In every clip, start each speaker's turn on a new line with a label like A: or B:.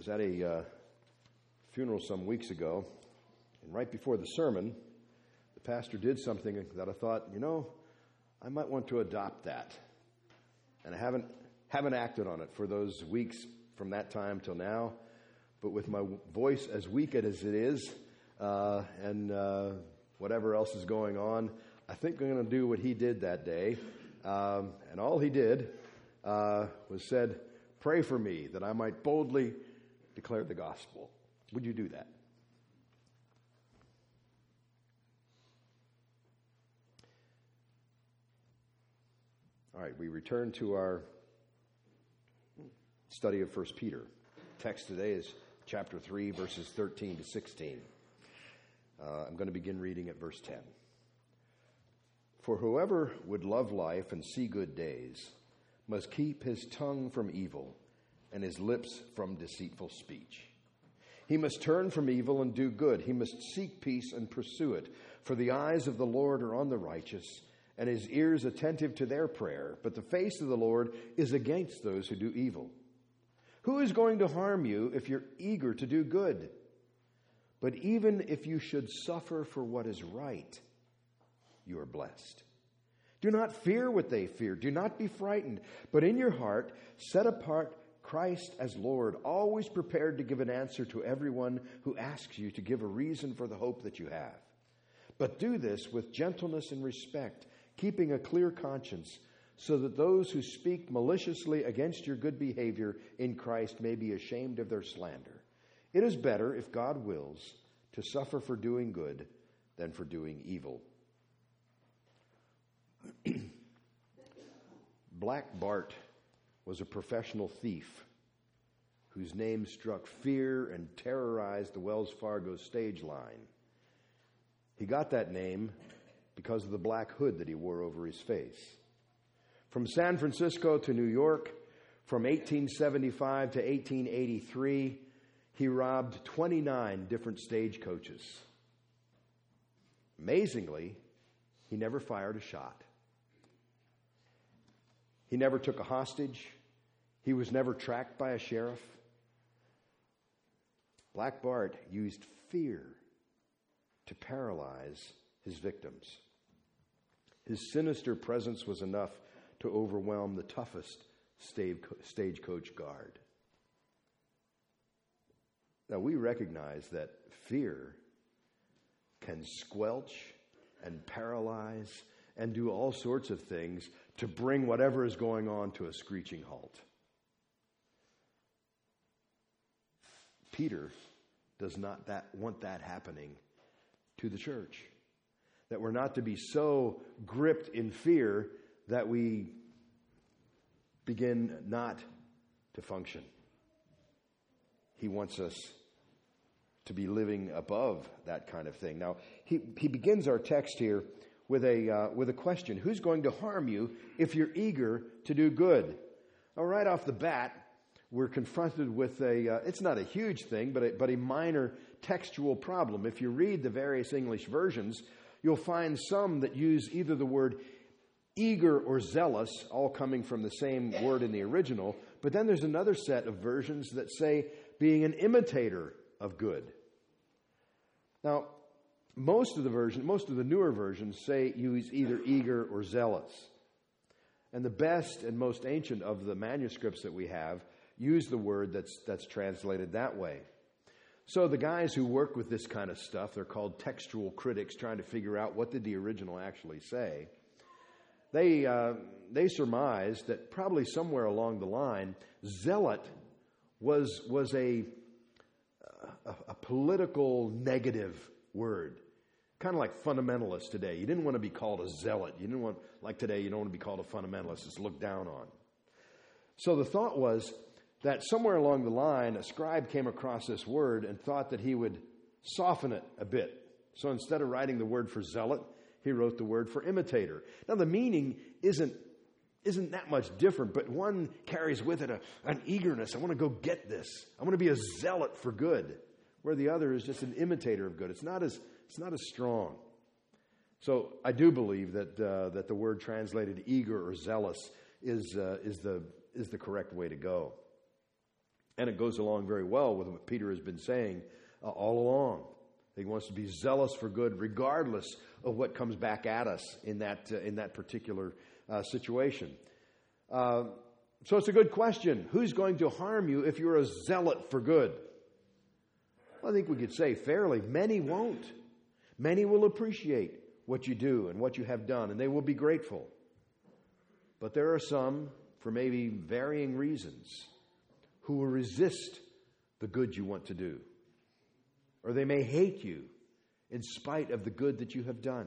A: was at a funeral some weeks ago, and right before the sermon, the pastor did something that I thought, I might want to adopt that. And I haven't acted on it for those weeks from that time till now. But with my voice as weak as it is, and whatever else is going on, I think I'm going to do what he did that day. And all he did was said, "Pray for me that I might boldly declare the gospel." Would you do that? All right, we return to our study of 1 Peter. Text today is chapter 3, verses 13 to 16. I'm going to begin reading at verse 10. For whoever would love life and see good days must keep his tongue from evil and his lips from deceitful speech. He must turn from evil and do good. He must seek peace and pursue it. For the eyes of the Lord are on the righteous, and his ears attentive to their prayer. But the face of the Lord is against those who do evil. Who is going to harm you if you're eager to do good? But even if you should suffer for what is right, you are blessed. Do not fear what they fear. Do not be frightened. But in your heart, set apart Christ as Lord, always prepared to give an answer to everyone who asks you to give a reason for the hope that you have. But do this with gentleness and respect, keeping a clear conscience, so that those who speak maliciously against your good behavior in Christ may be ashamed of their slander. It is better, if God wills, to suffer for doing good than for doing evil. Black Bart was a professional thief whose name struck fear and terrorized the Wells Fargo stage line. He got that name because of the black hood that he wore over his face. From San Francisco to New York, from 1875 to 1883, he robbed 29 different stagecoaches. Amazingly, he never fired a shot. He never took a hostage. He was never tracked by a sheriff. Black Bart used fear to paralyze his victims. His sinister presence was enough to overwhelm the toughest stagecoach guard. Now, we recognize that fear can squelch and paralyze and do all sorts of things to bring whatever is going on to a screeching halt. Peter does not want that happening to the church. That we're not to be so gripped in fear that we begin not to function. He wants us to be living above that kind of thing. Now, he begins our text here with a question. Who's going to harm you if you're eager to do good? Now, right off the bat, we're confronted with it's not a huge thing, but a minor textual problem. If you read the various English versions, you'll find some that use either the word eager or zealous, all coming from the same word in the original, but then there's another set of versions that say being an imitator of good. Now, most of the newer versions use either eager or zealous. And the best and most ancient of the manuscripts that we have use the word that's translated that way. So the guys who work with this kind of stuff, they're called textual critics, trying to figure out what did the original actually say. They surmised that probably somewhere along the line, zealot was a political negative word. Kind of like fundamentalist today. You didn't want to be called a zealot. You didn't want, like today, you don't want to be called a fundamentalist. It's looked down on. So the thought was that somewhere along the line, a scribe came across this word and thought that he would soften it a bit. So instead of writing the word for zealot, he wrote the word for imitator. Now the meaning isn't that much different, but one carries with it an eagerness. I want to go get this. I want to be a zealot for good, where the other is just an imitator of good. It's not as strong. So I do believe that the word translated eager or zealous is the correct way to go. And it goes along very well with what Peter has been saying all along. He wants to be zealous for good regardless of what comes back at us in that particular situation. So it's a good question. Who's going to harm you if you're a zealot for good? Well, I think we could say fairly, many won't. Many will appreciate what you do and what you have done, and they will be grateful. But there are some, for maybe varying reasons, who will resist the good you want to do. Or they may hate you in spite of the good that you have done.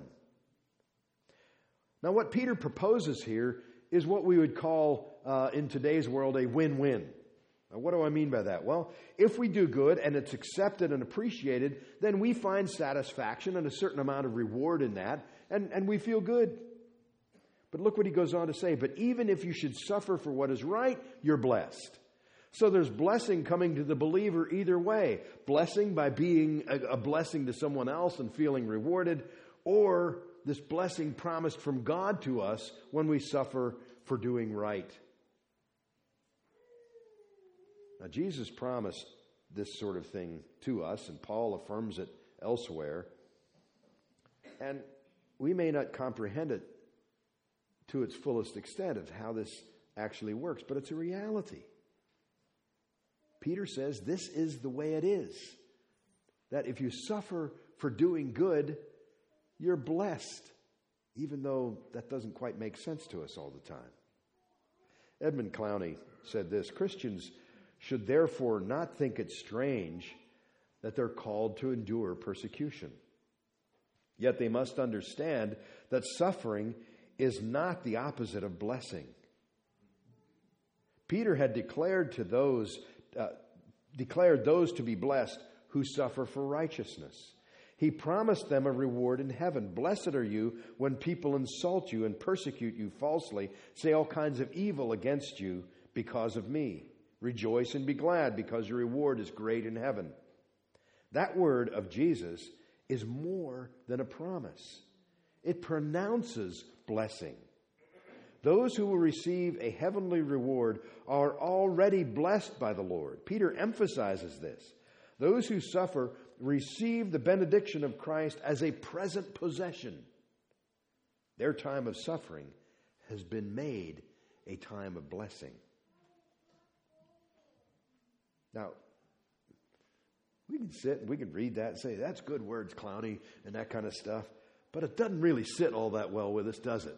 A: Now, what Peter proposes here is what we would call, in today's world, a win-win. Now, what do I mean by that? Well, if we do good and it's accepted and appreciated, then we find satisfaction and a certain amount of reward in that, and we feel good. But look what he goes on to say. But even if you should suffer for what is right, you're blessed. So there's blessing coming to the believer either way. Blessing by being a blessing to someone else and feeling rewarded, or this blessing promised from God to us when we suffer for doing right. Now, Jesus promised this sort of thing to us, and Paul affirms it elsewhere. And we may not comprehend it to its fullest extent of how this actually works, but it's a reality. Peter says this is the way it is. That if you suffer for doing good, you're blessed, even though that doesn't quite make sense to us all the time. Edmund Clowney said this: Christians should therefore not think it strange that they're called to endure persecution. Yet they must understand that suffering is not the opposite of blessing. Peter had declared those to be blessed who suffer for righteousness. He promised them a reward in heaven. Blessed are you when people insult you and persecute you falsely, say all kinds of evil against you because of me. Rejoice and be glad, because your reward is great in heaven. That word of Jesus is more than a promise. It pronounces blessing. Those who will receive a heavenly reward are already blessed by the Lord. Peter emphasizes this. Those who suffer receive the benediction of Christ as a present possession. Their time of suffering has been made a time of blessing. Now, we can sit and we can read that and say, that's good words, Clowney, and that kind of stuff. But it doesn't really sit all that well with us, does it?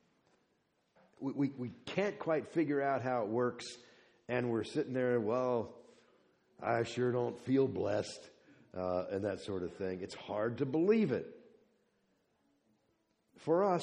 A: We can't quite figure out how it works, and we're sitting there, well, I sure don't feel blessed, and that sort of thing. It's hard to believe it. For us,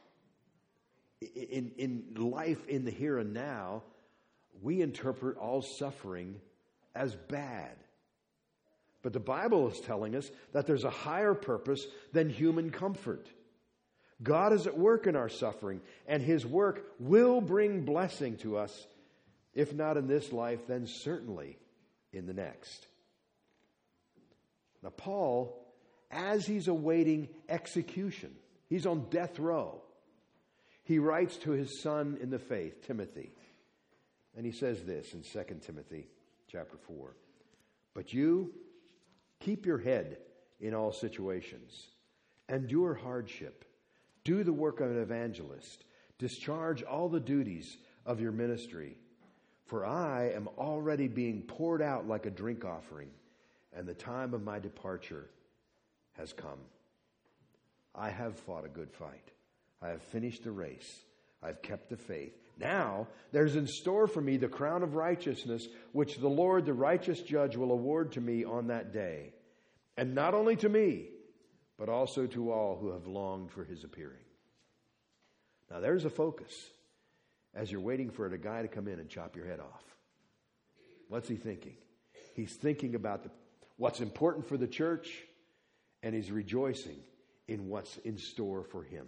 A: in life in the here and now, we interpret all suffering as bad. But the Bible is telling us that there's a higher purpose than human comfort. God is at work in our suffering, and His work will bring blessing to us, if not in this life, then certainly in the next. Now, Paul, as he's awaiting execution, he's on death row. He writes to his son in the faith, Timothy, and he says this in 2 Timothy chapter 4. But you keep your head in all situations, endure hardship, do the work of an evangelist, discharge all the duties of your ministry. For I am already being poured out like a drink offering, and the time of my departure has come. I have fought a good fight. I have finished the race. I've kept the faith. Now there's in store for me the crown of righteousness, which the Lord, the righteous judge, will award to me on that day. And not only to me, but also to all who have longed for His appearing. Now there's a focus as you're waiting for a guy to come in and chop your head off. What's he thinking? He's thinking about what's important for the church, and he's rejoicing in what's in store for him.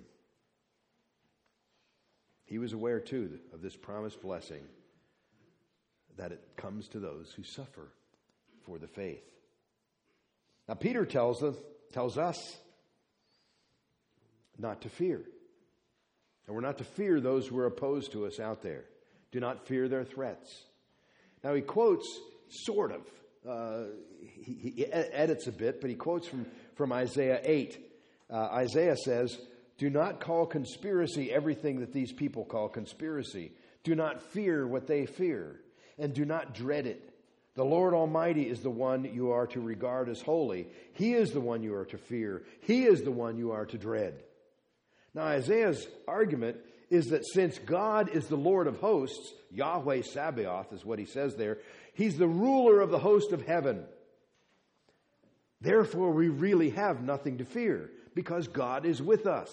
A: He was aware, too, of this promised blessing, that it comes to those who suffer for the faith. Now, Peter tells us not to fear. And we're not to fear those who are opposed to us out there. Do not fear their threats. Now, he quotes sort of. He edits a bit, but he quotes from Isaiah 8. Isaiah says, "Do not call conspiracy everything that these people call conspiracy. Do not fear what they fear, and do not dread it. The Lord Almighty is the one you are to regard as holy. He is the one you are to fear. He is the one you are to dread." Now, Isaiah's argument is that since God is the Lord of hosts, Yahweh Sabaoth is what he says there, he's the ruler of the host of heaven. Therefore, we really have nothing to fear because God is with us.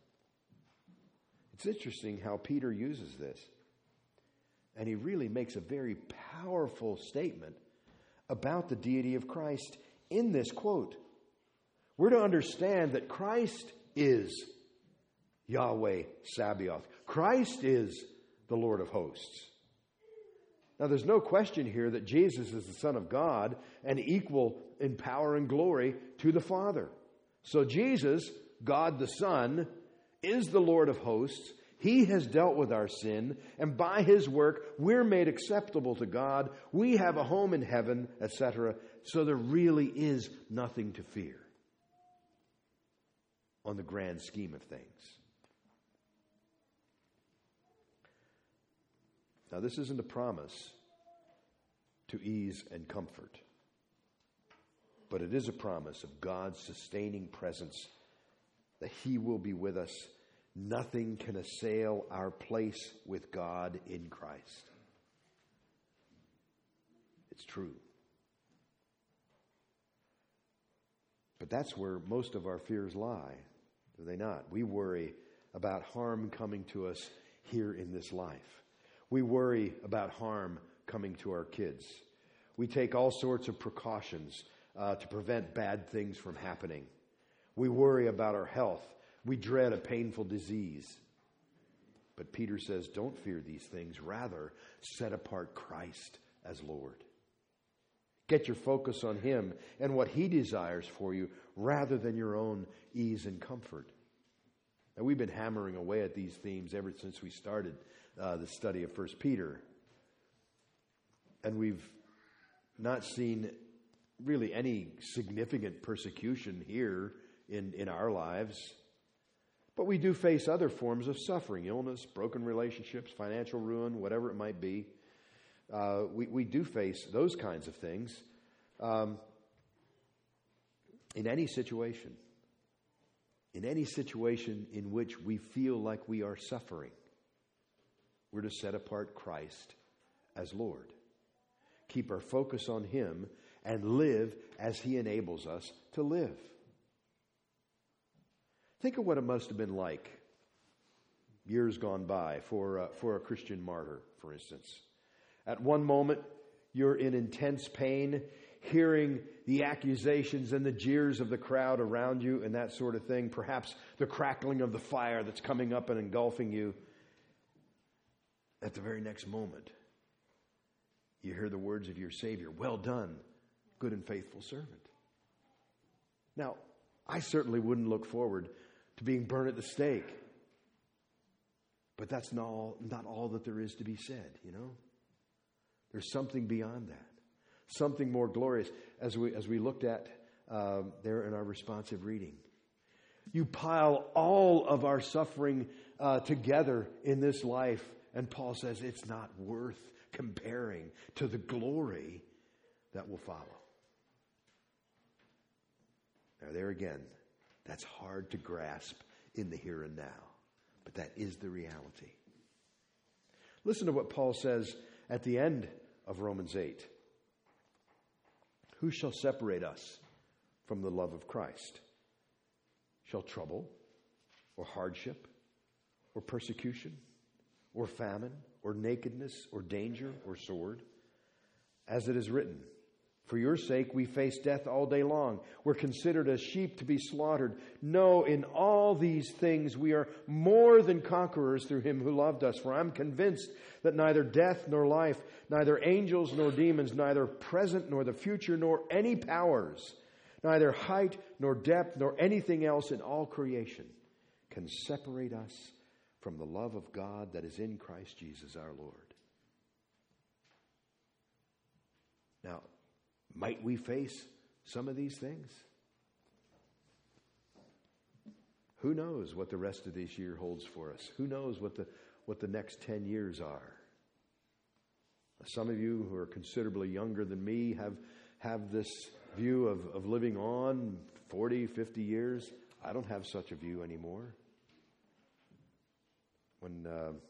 A: It's interesting how Peter uses this. And he really makes a very powerful statement about the deity of Christ in this quote. We're to understand that Christ is Yahweh Sabaoth. Christ is the Lord of hosts. Now, there's no question here that Jesus is the Son of God and equal in power and glory to the Father. So Jesus, God the Son, is the Lord of hosts. He has dealt with our sin, and by his work, we're made acceptable to God. We have a home in heaven, etc. So there really is nothing to fear on the grand scheme of things. Now, this isn't a promise to ease and comfort, but it is a promise of God's sustaining presence, that he will be with us. Nothing can assail our place with God in Christ. It's true. But that's where most of our fears lie, do they not? We worry about harm coming to us here in this life. We worry about harm coming to our kids. We take all sorts of precautions to prevent bad things from happening. We worry about our health. We dread a painful disease. But Peter says, don't fear these things. Rather, set apart Christ as Lord. Get your focus on him and what he desires for you rather than your own ease and comfort. Now, we've been hammering away at these themes ever since we started the study of 1 Peter. And we've not seen really any significant persecution here in our lives. But we do face other forms of suffering, illness, broken relationships, financial ruin, whatever it might be. We do face those kinds of things in any situation. In any situation in which we feel like we are suffering, we're to set apart Christ as Lord. Keep our focus on him and live as he enables us to live. Think of what it must have been like years gone by for a Christian martyr, for instance. At one moment, you're in intense pain, hearing the accusations and the jeers of the crowd around you and that sort of thing. Perhaps the crackling of the fire that's coming up and engulfing you. At the very next moment, you hear the words of your Savior, "Well done, good and faithful servant." Now, I certainly wouldn't look forward to being burned at the stake. But that's not all that there is to be said, you know. There's something beyond that. Something more glorious, as we looked at there in our responsive reading. You pile all of our suffering together in this life, and Paul says it's not worth comparing to the glory that will follow. Now there again, that's hard to grasp in the here and now, but that is the reality. Listen to what Paul says at the end of Romans 8. Who shall separate us from the love of Christ? Shall trouble, or hardship, or persecution, or famine, or nakedness, or danger, or sword? As it is written, for your sake we face death all day long. We're considered as sheep to be slaughtered. No, in all these things we are more than conquerors through him who loved us. For I'm convinced that neither death nor life, neither angels nor demons, neither present nor the future, nor any powers, neither height nor depth nor anything else in all creation can separate us from the love of God that is in Christ Jesus our Lord. Now, might we face some of these things? Who knows what the rest of this year holds for us? Who knows what the next 10 years are? Some of you who are considerably younger than me have this view of living on 40, 50 years. I don't have such a view anymore. When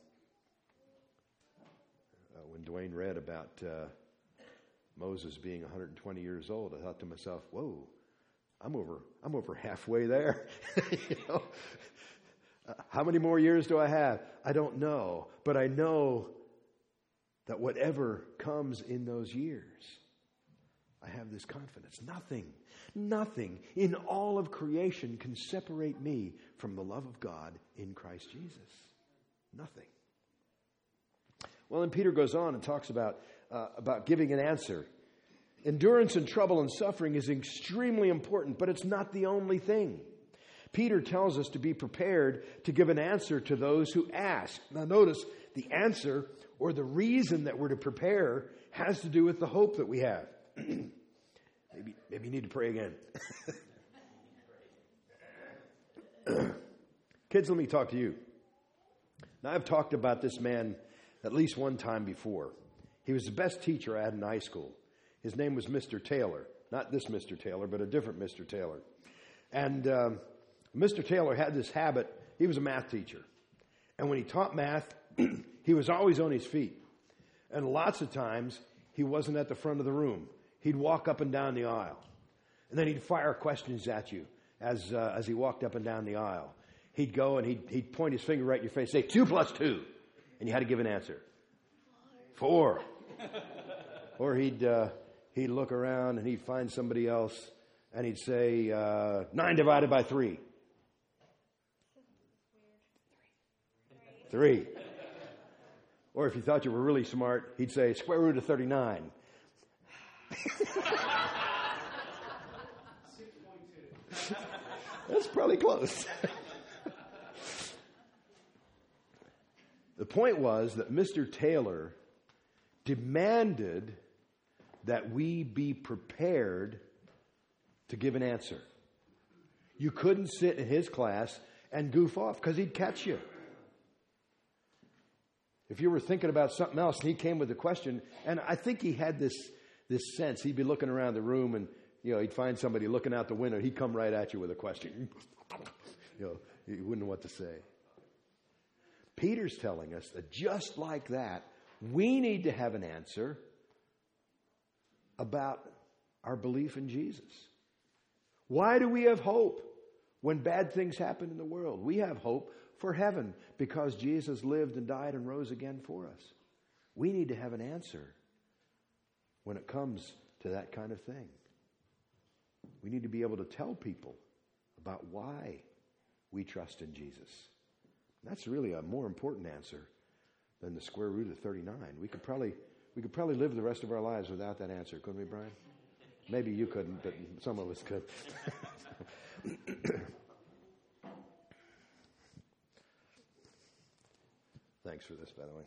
A: Dwayne read about Moses being 120 years old, I thought to myself, whoa, I'm over halfway there. You know? How many more years do I have? I don't know, but I know that whatever comes in those years, I have this confidence. Nothing in all of creation can separate me from the love of God in Christ Jesus. Nothing. Well, then Peter goes on and talks about giving an answer. Endurance in trouble and suffering is extremely important, but it's not the only thing. Peter tells us to be prepared to give an answer to those who ask. Now notice, the answer or the reason that we're to prepare has to do with the hope that we have. Maybe you need to pray again. Kids, let me talk to you. Now, I've talked about this man at least one time before. He was the best teacher I had in high school. His name was Mr. Taylor. Not this Mr. Taylor, but a different Mr. Taylor. And Mr. Taylor had this habit. He was a math teacher. And when he taught math, he was always on his feet. And lots of times, he wasn't at the front of the room. He'd walk up and down the aisle. And then he'd fire questions at you as he walked up and down the aisle. He'd go and he'd point his finger right in your face, say, 2 plus 2. And you had to give an answer. 4. Or he'd look around and he'd find somebody else and he'd say, 9 divided by 3. 3. Or if he thought you were really smart, he'd say, square root of 39. 6.2. That's probably close. The point was that Mr. Taylor demanded that we be prepared to give an answer. You couldn't sit in his class and goof off because he'd catch you. If you were thinking about something else and he came with a question, and I think he had this sense, he'd be looking around the room and he'd find somebody looking out the window, he'd come right at you with a question. You wouldn't know what to say. Peter's telling us that just like that, we need to have an answer about our belief in Jesus. Why do we have hope when bad things happen in the world? We have hope for heaven because Jesus lived and died and rose again for us. We need to have an answer when it comes to that kind of thing. We need to be able to tell people about why we trust in Jesus. That's really a more important answer than the square root of 39. We could probably live the rest of our lives without that answer, couldn't we, Brian? Maybe you couldn't, but some of us could. Thanks for this, by the way.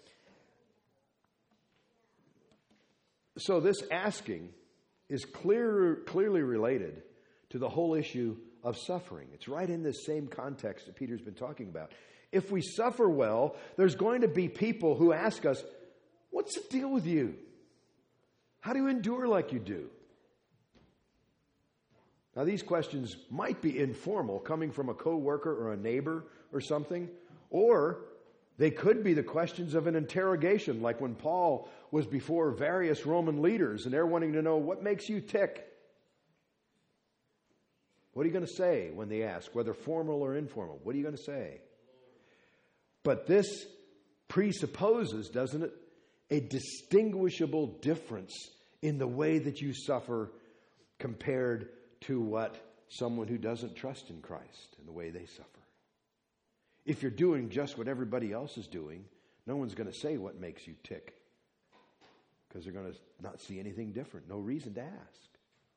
A: So this asking is clearly related to the whole issue of suffering. It's right in this same context that Peter's been talking about. If we suffer well, there's going to be people who ask us, what's the deal with you? How do you endure like you do? Now, these questions might be informal, coming from a coworker or a neighbor or something, or they could be the questions of an interrogation, like when Paul was before various Roman leaders, and they're wanting to know, what makes you tick? What are you going to say when they ask, whether formal or informal? What are you going to say? But this presupposes, doesn't it, a distinguishable difference in the way that you suffer compared to what someone who doesn't trust in Christ and the way they suffer. If you're doing just what everybody else is doing, no one's going to say what makes you tick because they're going to not see anything different. No reason to ask.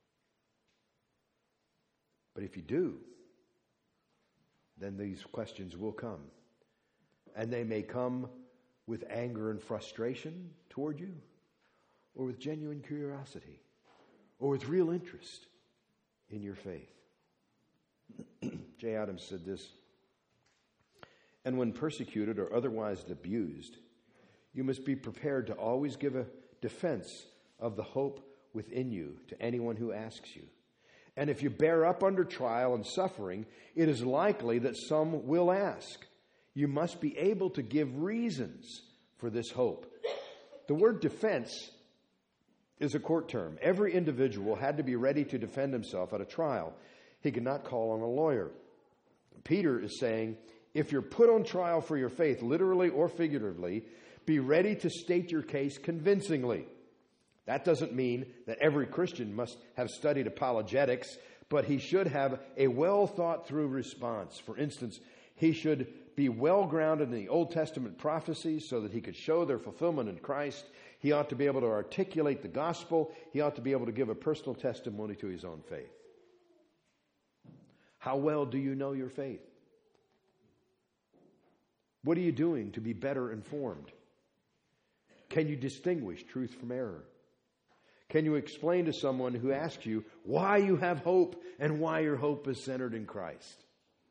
A: But if you do, then these questions will come. And they may come with anger and frustration toward you, or with genuine curiosity, or with real interest in your faith? Jay Adams said this, "And when persecuted or otherwise abused, you must be prepared to always give a defense of the hope within you to anyone who asks you. And if you bear up under trial and suffering, it is likely that some will ask. You must be able to give reasons for this hope." The word defense is a court term. Every individual had to be ready to defend himself at a trial. He could not call on a lawyer. Peter is saying, if you're put on trial for your faith, literally or figuratively, be ready to state your case convincingly. That doesn't mean that every Christian must have studied apologetics, but he should have a well thought through response. For instance, he should be well grounded in the Old Testament prophecies so that he could show their fulfillment in Christ. He ought to be able to articulate the gospel. He ought to be able to give a personal testimony to his own faith. How well do you know your faith? What are you doing to be better informed? Can you distinguish truth from error? Can you explain to someone who asks you why you have hope and why your hope is centered in Christ?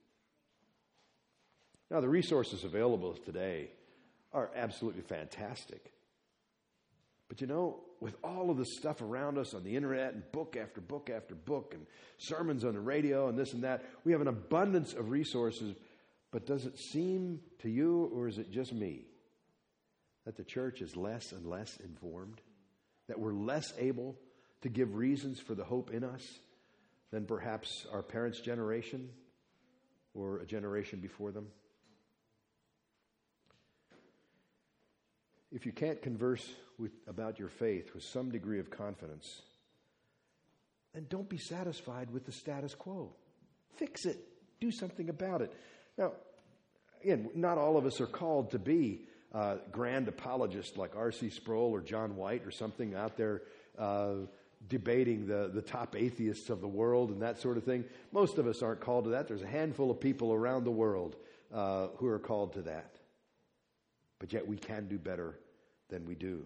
A: Now, the resources available today are absolutely fantastic. But you know, with all of the stuff around us on the internet and book after book after book and sermons on the radio and this and that, we have an abundance of resources. But does it seem to you, or is it just me, that the church is less and less informed? That we're less able to give reasons for the hope in us than perhaps our parents' generation or a generation before them? If you can't converse about your faith with some degree of confidence, then don't be satisfied with the status quo. Fix it. Do something about it. Now, again, not all of us are called to be grand apologists like R.C. Sproul or John White or something out there debating the top atheists of the world and that sort of thing. Most of us aren't called to that. There's a handful of people around the world who are called to that. But yet we can do better than we do.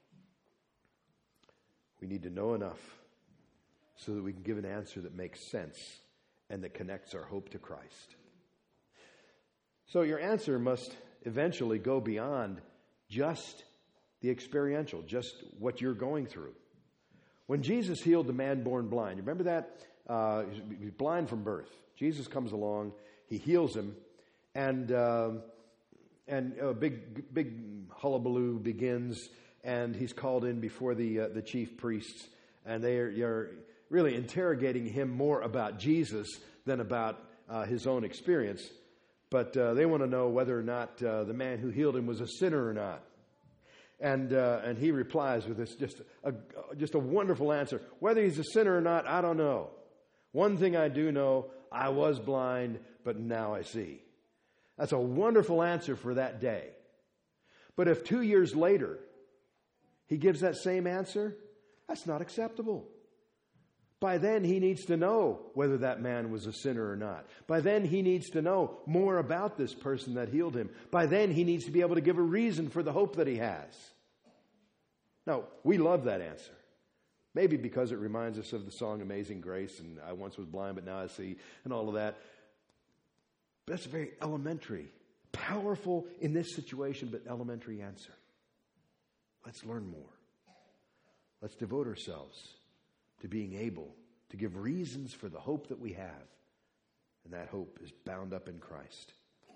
A: We need to know enough so that we can give an answer that makes sense and that connects our hope to Christ. So your answer must eventually go beyond just the experiential, just what you're going through. When Jesus healed the man born blind, you remember that? He was blind from birth. Jesus comes along, he heals him, and a big hullabaloo begins, and he's called in before the chief priests, and they're really interrogating him more about Jesus than about his own experience. But they want to know whether or not the man who healed him was a sinner or not. And he replies with this just a wonderful answer. Whether he's a sinner or not, I don't know. One thing I do know, I was blind, but now I see. That's a wonderful answer for that day. But if 2 years later he gives that same answer, that's not acceptable. By then, he needs to know whether that man was a sinner or not. By then, he needs to know more about this person that healed him. By then, he needs to be able to give a reason for the hope that he has. Now, we love that answer. Maybe because it reminds us of the song Amazing Grace and I once was blind, but now I see, and all of that. But that's a very elementary, powerful in this situation, but elementary answer. Let's learn more. Let's devote ourselves to being able to give reasons for the hope that we have. And that hope is bound up in Christ.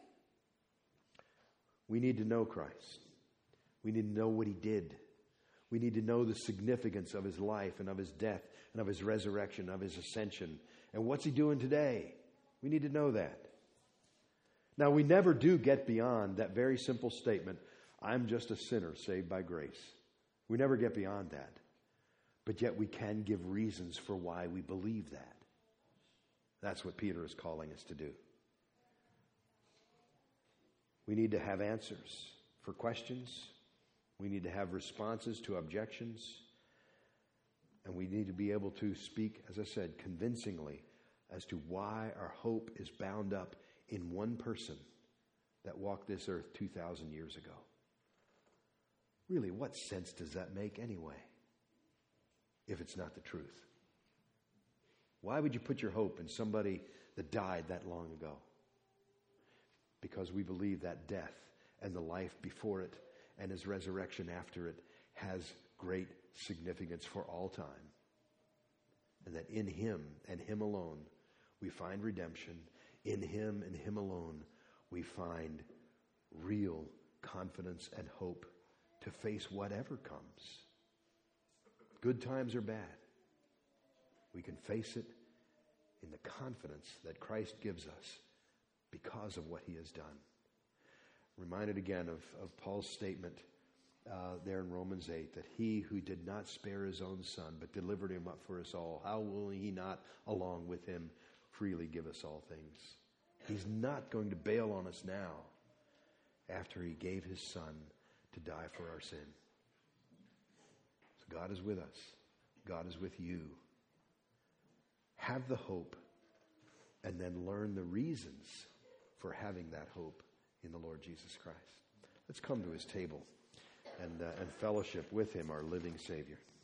A: We need to know Christ. We need to know what he did. We need to know the significance of his life and of his death and of his resurrection, of his ascension. And what's he doing today? We need to know that. Now, we never do get beyond that very simple statement, I'm just a sinner saved by grace. We never get beyond that. But yet we can give reasons for why we believe that. That's what Peter is calling us to do. We need to have answers for questions. We need to have responses to objections. And we need to be able to speak, as I said, convincingly as to why our hope is bound up in one person that walked this earth 2,000 years ago. Really, what sense does that make anyway? if it's not the truth? Why would you put your hope in somebody that died that long ago? Because we believe that death and the life before it and his resurrection after it has great significance for all time. And that in him and him alone we find redemption. In him and him alone we find real confidence and hope to face whatever comes. Good times or bad. We can face it in the confidence that Christ gives us because of what he has done. Reminded again of Paul's statement there in Romans 8, that he who did not spare his own son, but delivered him up for us all, how will he not, along with him, freely give us all things? He's not going to bail on us now after he gave his son to die for our sin. So God is with us. God is with you. Have the hope, and then learn the reasons for having that hope in the Lord Jesus Christ. Let's come to his table and fellowship with him, our living Savior.